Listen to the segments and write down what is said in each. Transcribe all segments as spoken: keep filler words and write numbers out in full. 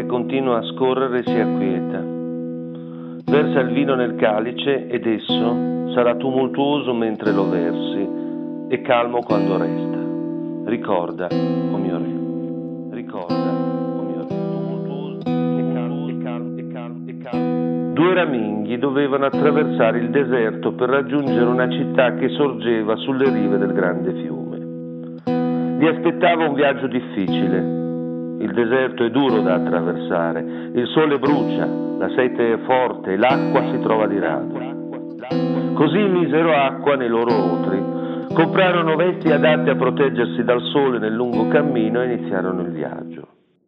continua a scorrere si acquieta. Versa il vino nel calice ed esso sarà tumultuoso mentre lo versi e calmo quando resta. Ricorda, o mio re, ricorda, o mio re, tumultuoso e calmo, e calmo, e calmo, e calmo. Due raminghi dovevano attraversare il deserto per raggiungere una città che sorgeva sulle rive del grande fiume. Li aspettava un viaggio difficile. Il deserto è duro da attraversare, il sole brucia, la sete è forte e l'acqua si trova di rado. Così misero acqua nei loro otri, comprarono vesti adatte a proteggersi dal sole nel lungo cammino e iniziarono il viaggio.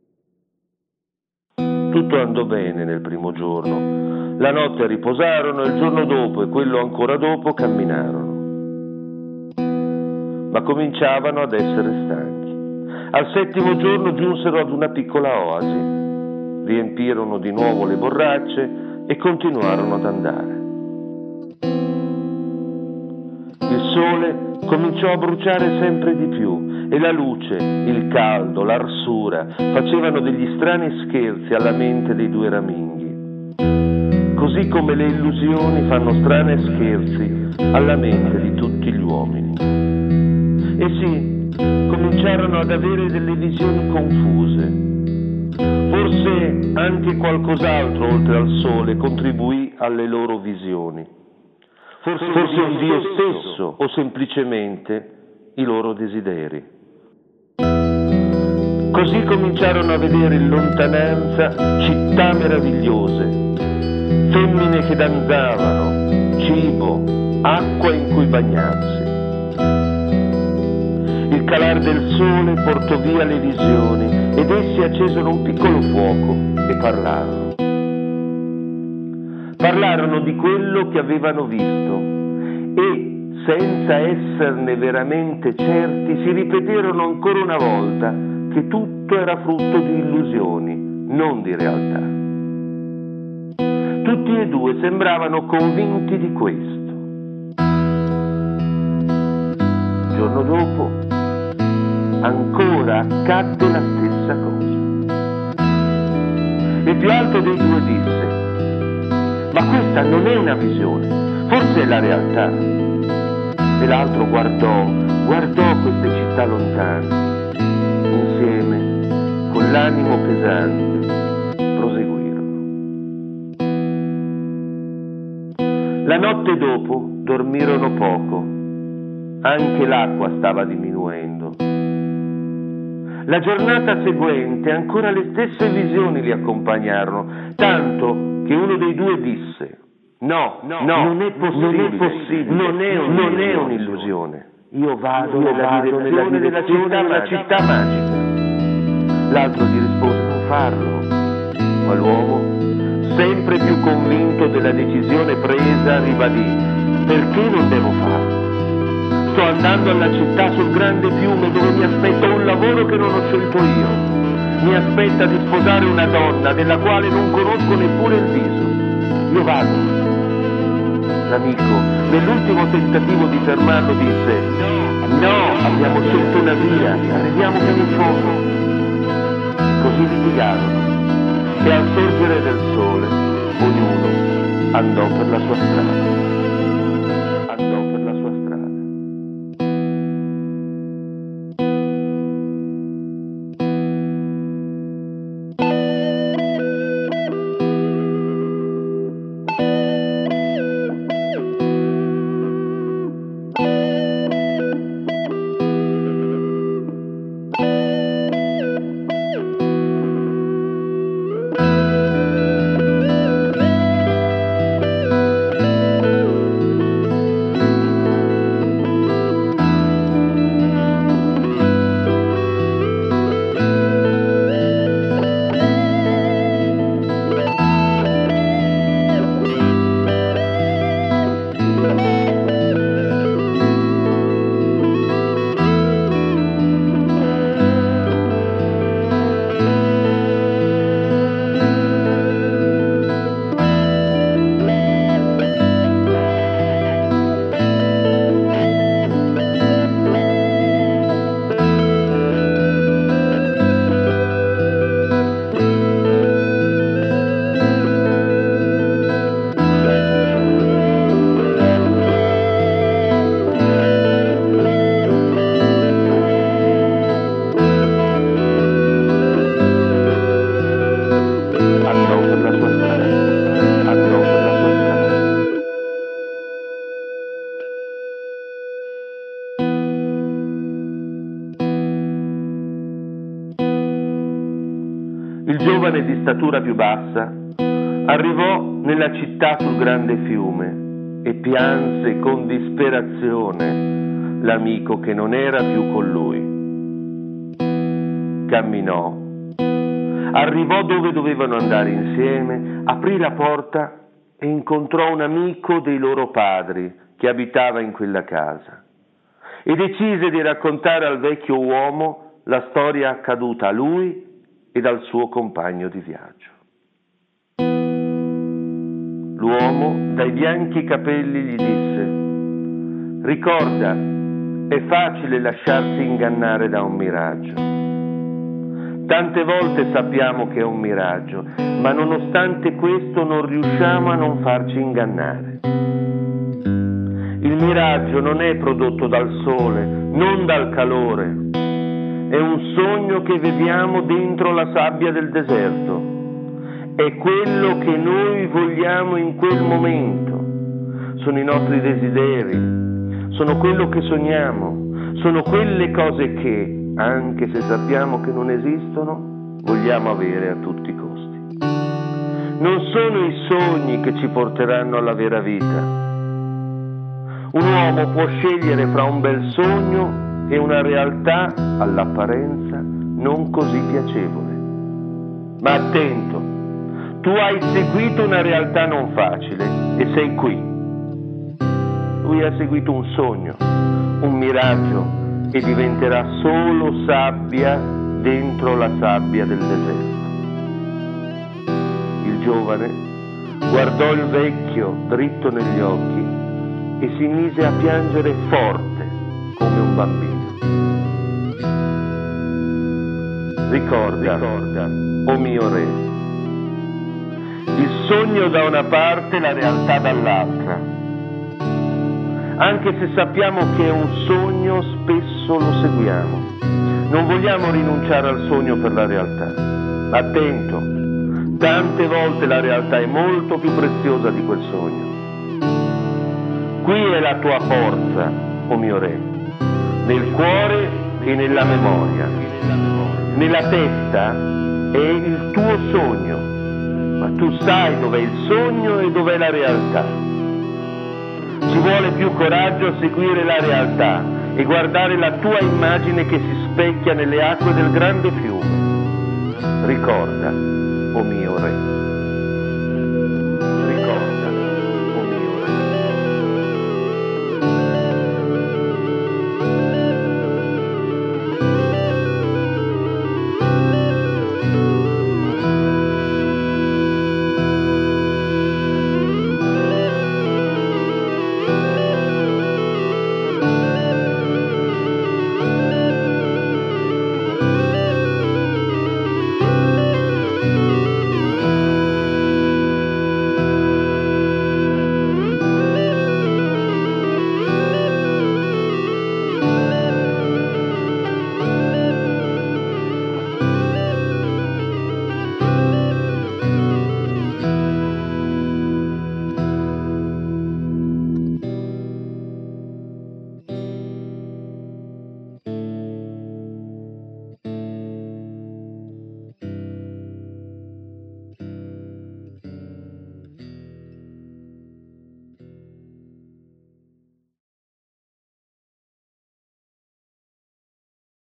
Tutto andò bene nel primo giorno. La notte riposarono e il giorno dopo e quello ancora dopo camminarono. Ma cominciavano ad essere stanchi. Al settimo giorno giunsero ad una piccola oasi, riempirono di nuovo le borracce e continuarono ad andare. Il sole cominciò a bruciare sempre di più e la luce, il caldo, l'arsura facevano degli strani scherzi alla mente dei due raminghi, così come le illusioni fanno strani scherzi alla mente di tutti gli uomini. E sì, cominciarono ad avere delle visioni confuse. Forse anche qualcos'altro oltre al sole contribuì alle loro visioni. Forse, forse un Dio stesso o semplicemente i loro desideri. Così cominciarono a vedere in lontananza città meravigliose, femmine che danzavano, cibo, acqua in cui bagnarsi. Il calar del sole portò via le visioni ed essi accesero un piccolo fuoco e parlarono. Parlarono di quello che avevano visto e, senza esserne veramente certi, si ripeterono ancora una volta che tutto era frutto di illusioni, non di realtà. Tutti e due sembravano convinti di questo. Il giorno dopo, ancora accadde la stessa cosa. Il più alto dei due disse: ma questa non è una visione, forse è la realtà. E l'altro guardò, guardò queste città lontane. Insieme, con l'animo pesante, proseguirono. La notte dopo dormirono poco. Anche l'acqua stava diminuendo. La giornata seguente ancora le stesse visioni li accompagnarono, tanto che uno dei due disse: no, no, no non è possibile, non è, possibile, non è, un, non è un'illusione. Io vado, Io nella, vado direzione nella direzione della, della città magica. L'altro gli rispose: non farlo. Ma l'uomo, sempre più convinto della decisione presa, ribadì: perché non devo farlo? Sto andando alla città sul grande fiume dove mi aspetta un lavoro che non ho scelto io. Mi aspetta di sposare una donna della quale non conosco neppure il viso. Io vado. L'amico, nell'ultimo tentativo di fermarlo, disse: no, abbiamo scelto una via, arriviamo fino in fondo. Così litigarono e al sorgere del sole ognuno andò per la sua strada. giovane di statura più bassa, arrivò nella città sul grande fiume e pianse con disperazione l'amico che non era più con lui. Camminò, arrivò dove dovevano andare insieme, aprì la porta e incontrò un amico dei loro padri che abitava in quella casa e decise di raccontare al vecchio uomo la storia accaduta a lui ed al suo compagno di viaggio. L'uomo dai bianchi capelli gli disse: ricorda, è facile lasciarsi ingannare da un miraggio. Tante volte sappiamo che è un miraggio, ma nonostante questo non riusciamo a non farci ingannare. Il miraggio non è prodotto dal sole, non dal calore. È un sogno che vediamo dentro la sabbia del deserto. È quello che noi vogliamo in quel momento. Sono i nostri desideri, sono quello che sogniamo, sono quelle cose che, anche se sappiamo che non esistono, vogliamo avere a tutti i costi. Non sono i sogni che ci porteranno alla vera vita. Un uomo può scegliere fra un bel sogno e una realtà all'apparenza non così piacevole. Ma attento, tu hai seguito una realtà non facile e sei qui. Lui ha seguito un sogno, un miraggio e diventerà solo sabbia dentro la sabbia del deserto. Il giovane guardò il vecchio dritto negli occhi e si mise a piangere forte come un bambino. Ricorda, ricorda, o mio re, il sogno da una parte, la realtà dall'altra. Anche se sappiamo che è un sogno, spesso lo seguiamo. Non vogliamo rinunciare al sogno per la realtà. Attento, tante volte la realtà è molto più preziosa di quel sogno. Qui è la tua forza, o mio re, nel cuore e nella memoria. Nella testa è il tuo sogno, ma tu sai dov'è il sogno e dov'è la realtà. Ci vuole più coraggio a seguire la realtà e guardare la tua immagine che si specchia nelle acque del grande fiume. Ricorda, o mio re.